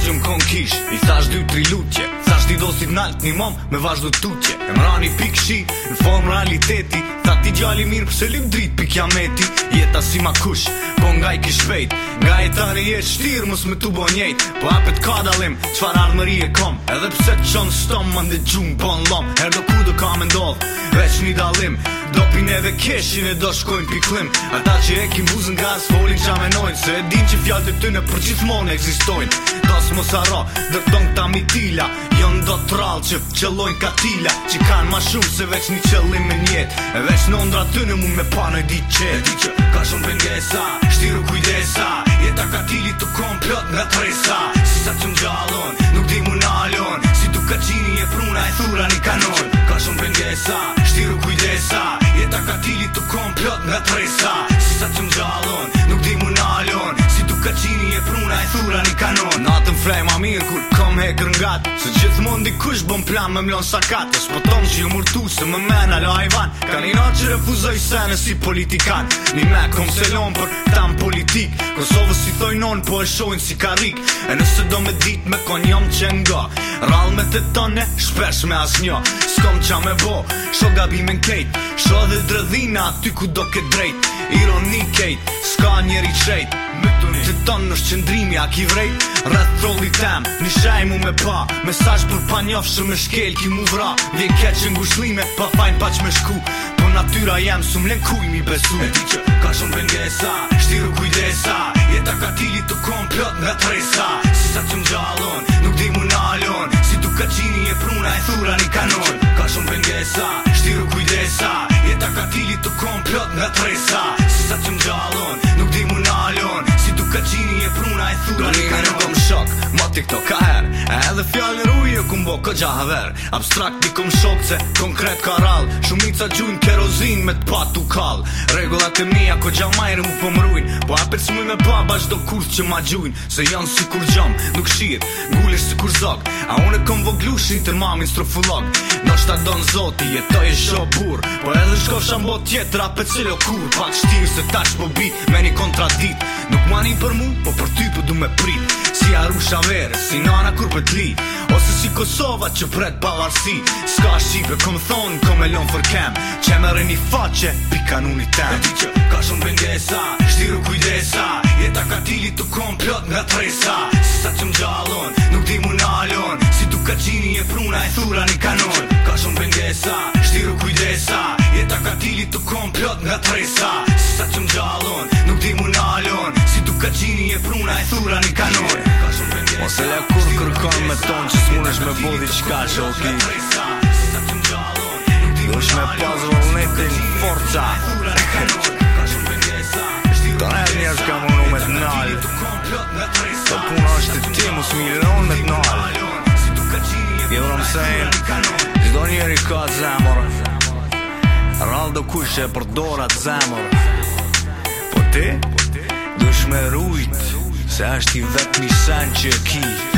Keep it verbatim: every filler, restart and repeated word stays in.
gjum kon kish. I thash dy tri lutje, thash ti do si t'nalt një mom me vazhdo tutje. E mrani pik shi, në form realiteti. Tha ti gjali mirë pëse lim drit pik jameti. Jeta si ma kush, po nga i kish shpejt. Nga e tani je shtirë mos me tu bo njejt. Po apet ka dalim, qfar ardhmëri e kom. Edhe pse t'qon stom më ndë gjumë bon lom. Her do ku do ka me ndodh, veç një dalim. Dopin edhe keshin e do shkojnë piklim. Ata që e kim buzën gaz folin qa menojnë. Se e din që fjallët e tyne për gjithmonë eksistojnë. Das mos arro, dërton këta mitila. Jon do t'rall që qëllojnë katila. Që kanë ma shumë se veç një qëllim me njet. E veç në ondra tyne mu me pa në di qet. E di që ka shumë pengesa, shtiru kujdesa. Jeta katili të komplot nga tresa. Si sa që m'gjallon, nuk di mu nalon. Si tu ka qini e pruna e thura një kanon. Ka shumë pengesa, shtiru kujdesa. Jeta katili të komplot nga tresa. Si sa që m'gjallon, nuk di mu nalon. Si tu ka qini e pruna e thura një kanon. Natën frej ma mirë kur kom hekër ngat. Se gjithmon dikush bom plan me mlon sakat. E s'poton që ju murtu se më mena lo hajvan. Ka një natë që refuzoj sene si politikan. Një me kom selon për tam politik. Kosovës si thojnon po e shojnë si karik. E nëse do me dit me kon jom që nga. Rall me të tone, shpesh me as njo. S'kom qa me bo, sho gabimin kejt. Sho dhe dredhina aty ku do ke drejt. Ironi kejt, s'ka njeri qrejt. Të tonë është qëndrimi a ki vrejt. Rreth trolli tem, një shaj mu me pa. Mesazh për pa njofshë me shkel ki mu vra. Vjen keq që ngushlime, pa fajn pa që me shku. Po natyra jem su mlen kuj mi besu. E di që ka shumë pengesa, shtiru kujdesa. Jeta katili të komplot nga tresa. Si sa që m'gjallon, nuk di mu nalon. Si tu ka qini e pruna e thura një kanon. Ka shumë pengesa, shtiru kujdesa. Jeta katili të komplot nga tresa. Si sa që m'gjallon, nuk di mu nalon. Si tu ka qini e pruna e thura një kanon. Kom shok, ma tiktok ka her. E edhe fjallin ruje kum bo ko gja haver. Abstrakt di kom shok se konkret ka rall. Shumica gjujnë kerozin me t'patu kall. Regullat e mija ko gja majre mu po mrujn. Po apet s'muj me baba qdo kurth që ma gjujn. Se janë si kur gjam, nuk shir, gullish si kur zog. A unë kom voglushin tër mamin strofullog. Do shta don zoti, jetoj e sho bur. Po edhe shkofsha mbo tjetër apet cilo kur. Pak shtirë se tash po bi me një kontradit. Nuk mani për mu, po për ty po du me prit. Si Arusha vere, si nana kur për t'li. Ose si Kosova që pret pavarsi. Ska Shqipe kom thonë, kom e lon for kem. Që me reni faqe, pi kanuni tem. E di që ka shumë pengesa, shtiru kujdesa. Jeta katili të komplot nga tresa. Si sa që m'gjallon, nuk di mu nalon. Si tu ka qini e pruna e thura një kanon. Ka shumë pengesa, shtiru kujdesa. Jeta katili të komplot nga tresa. Si sa që m'gjallon, nuk di mu nalon. Si tu ka qini e pruna e thura një kanon. Ose le kur kërkon me ton që s'munesh me bodi qka që o ki. Dush me pas vullnetin forca. Ton e njerës ka munu me t'nall. Se puna është të ti mus milion me t'nall. You know what I'm saying? Gjdo njeri ka zemër. Rall do kush e përdorat zemër. Po ti, dush me rujt. Se është i vet një sen që ki.